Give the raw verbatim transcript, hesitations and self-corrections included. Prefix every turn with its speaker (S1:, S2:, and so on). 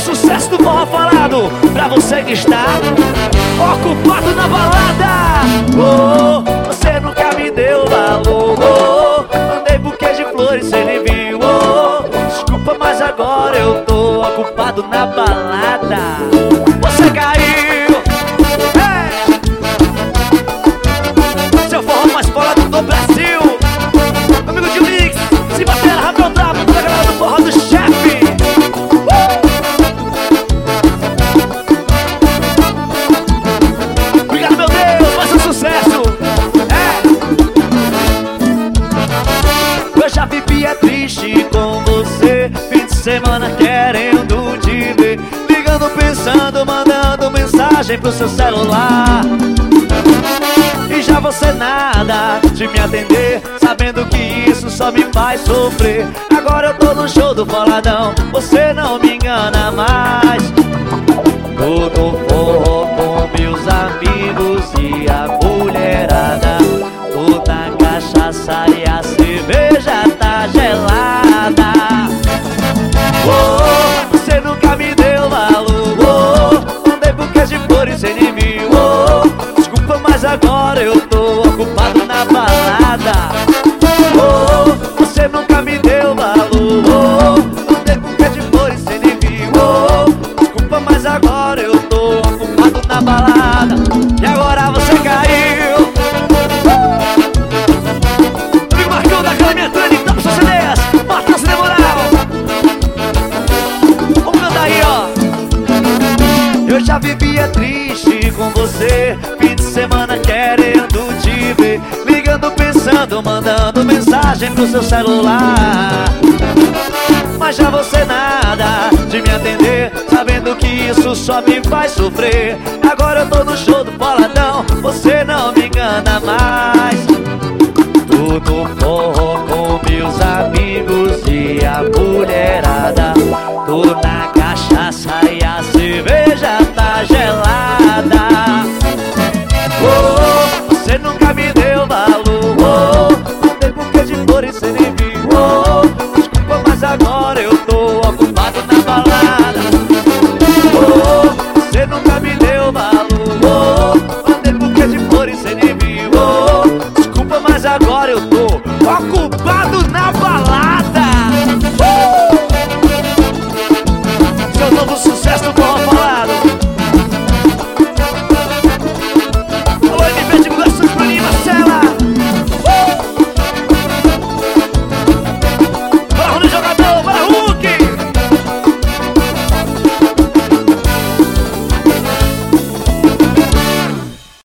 S1: sucesso do forró falado pra você que está ocupado na balada. Oh, você nunca me deu valor. Oh, mandei buquê de flores, cê nem viu. Oh, desculpa, mas agora eu tô ocupado na balada. Você caiu, hey! Seu forró mais falado do Brasil. Amigo de Mix, se bater, Rafael Bravo, toda a galera do forró do chefe. Obrigado, meu Deus, mais um sucesso. É. Eu já vivi é triste com você, fim de semana querendo te ver, ligando, pensando, mandando mensagem pro seu celular. E já você nada de me atender, sabendo que isso só me faz sofrer. Agora eu tô no show do Faladão, você não me engana mais. Tô no forró com meus amigos e a mulherada, tô na cachaça e a cerveja tá gelada. Oh, você nunca me deu valor. Oh, mandei buquê de flores, cê nem viu. Oh, desculpa, mas agora eu tô ocupado na balada. Oh, você nunca me deu valor. Oh, mandei buquê de flores, cê nem viu. Oh, desculpa, mas agora eu tô ocupado na balada. E agora você caiu. Amigo Marcão da Clementane, tá pros seus C Ds, Matheus Demoral. Vamos cantar aí, ó. Eu já vivia triste com você, fim de semana querendo te ver, ligando, pensando, mandando mensagem pro seu celular. Mas já você nada de me atender, sabendo que isso só me faz sofrer. Agora eu tô no show